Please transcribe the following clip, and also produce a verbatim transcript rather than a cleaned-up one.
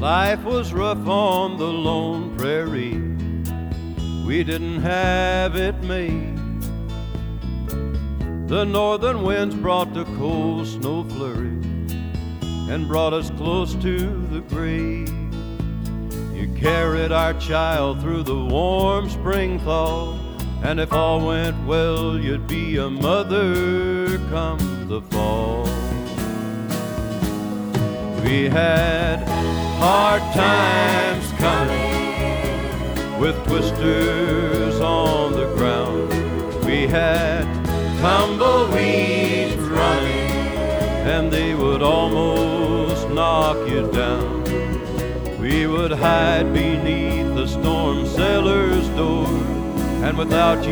Life was rough on the lone prairie. We didn't have it made. The northern winds brought the cold snow flurry and brought us close to the grave. You carried our child through the warm spring thaw, and if all went well, you'd be a mother come the fall. We had hard times coming with twisters on the ground. We had tumbleweeds running, and they would almost knock you down. We would hide beneath the storm cellar's door, and without you